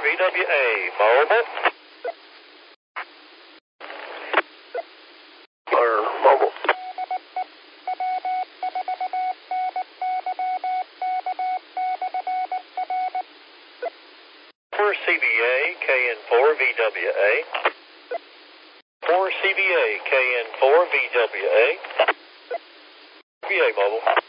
VWA mobile. Or mobile. For CBA KN4 VWA. For CBA KN4 VWA. VA mobile.